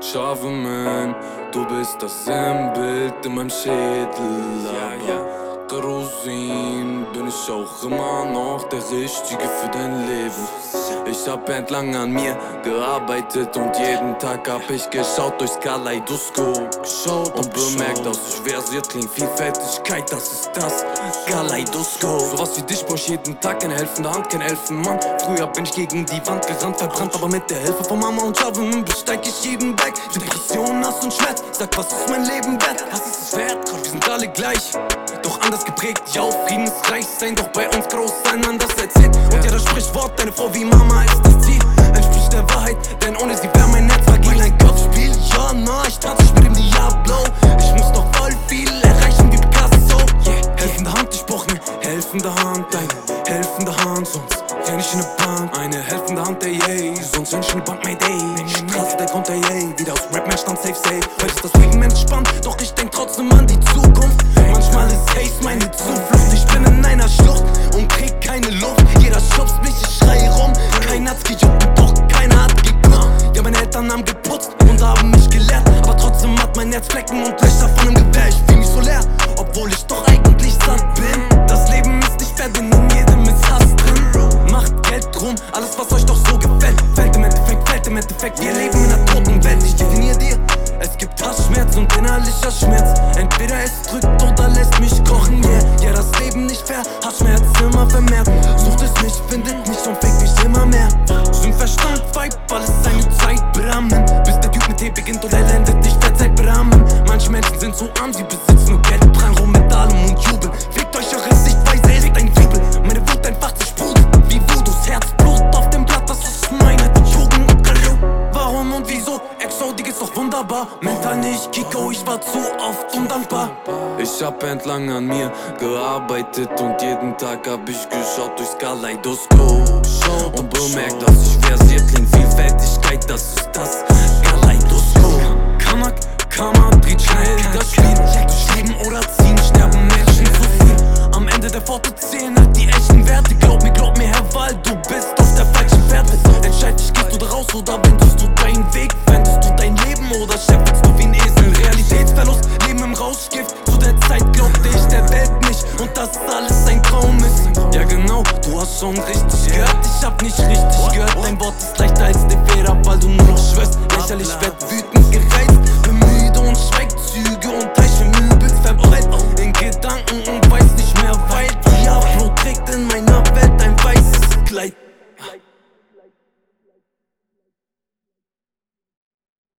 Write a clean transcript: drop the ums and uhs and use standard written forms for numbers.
Schaffe, man, du bist das Sinnbild in meinem Schädel. Aber Kerosin bin ich auch immer noch der Richtige für dein Leben. Ich hab entlang an mir gearbeitet und jeden Tag hab ich geschaut durchs Kaleidoskop und bemerkt, dass ich versiert klingt. Vielfältigkeit, das ist das Kaleidoskop. Sowas wie dich brauch ich jeden Tag, keine helfende Hand, kein Elfenmann. Früher bin ich gegen die Wand gerannt, verbrannt, aber mit der Hilfe von Mama und Schaffen besteig ich jeden Berg. Depression, Hass und Schmerz, sag, was ist mein Leben wert? Was ist es wert? Wir sind alle gleich, doch anders geprägt. Ja, friedensreich sein, doch bei uns groß sein, anders erzählt. Und ja, das Sprichwort, deine Frau wie Mama ist das Ziel. Entspricht der Wahrheit, denn ohne sie wär mein Herz fragil. Ein Kopfspiel, ja, na, ich tanze mit dem Diablo. Ich muss noch voll viel erreichen wie Picasso. Helfende Hand, ich brauch ne helfende Hand. Eine helfende Hand, sonst renn ich in ne Bahn. Eine helfende Hand, ey, sonst renn ich in die Bank, Mayday. Straße, der kommt, ey, wieder aus Rap-Match, dann safe. Heute ist das Leben entspannt, doch ich denk trotzdem an die Zukunft. Manchmal ist Haze meine Zuflucht. Ich bin in einer Schlucht und krieg keine Luft. Jeder schubst mich, ich schrei rum. Keiner hat's gejuckt, doch keiner hat geguckt. Ja, meine Eltern haben geputzt und haben mich gelehrt, aber trotzdem hat mein Herz Flecken und Löcher von einem Gewehr. Ich fühl mich so leer, obwohl ich doch eigentlich satt bin. Das Leben ist nicht fair, denn in jedem ist Hass drin. Macht Geld rum, alles was euch doch so gefällt. Fällt im Endeffekt, wir leben in einer toten Welt. Ich definier dir, es gibt Hassschmerz und innerlicher Schmerz. Entweder es drückt oder lässt mich kochen, yeah, das Leben nicht fair, Hassschmerz immer vermehrt. Sucht es nicht, findet mich und fängt mich immer mehr. Zum Verstand, Vibe, alles seine Zeit brammen. Bis der Typ mit Tee beginnt und er endet nicht, Zeit brammen. Manche Menschen sind so arm, sie besitzen nur Geld, prallen rum mit allem und jubeln. Fickt euch, eure Sichtweise ist ein Fibel. Meine Wut einfach sprudelt, wie Voodoos Herz Blut auf dem Blatt, das ist meine Jugend. Warum und wieso? Exo, die geht's doch wunderbar. Mental nicht, Kiko, ich war zu oft undankbar. Ich hab entlang an mir gearbeitet und jeden Tag hab ich geschaut durchs Kaleidoskop und bemerkt, dass ich versiert klingt. Vielfältigkeit, das ist das Kaleidoskop. Karma dreht schnell das Spiel. Durch Leben oder ziehen, sterben Menschen zu viel. Am Ende der Pforte zählen halt die echten Werte. Glaub mir, Herr Wahl, du bist auf der falschen Fährte. Entscheid dich, gehst du da raus oder wendest du deinen Weg? Wendest du dein Leben oder scheffelst du wie ein Esel? Realitätsverlust, Leben im Rauschgift. Zu der Zeit glaubte ich der Welt nicht und dass alles ein Traum ist. Ja genau, du hast schon richtig gehört, ich hab nicht richtig gehört. Dein Wort ist leichter als der Feder, weil du nur noch schwörst. Lächerlich, werd wütend, gereizt, bin müde und schweig. Züge und Teich im übelst verbreitet in Gedanken und weiß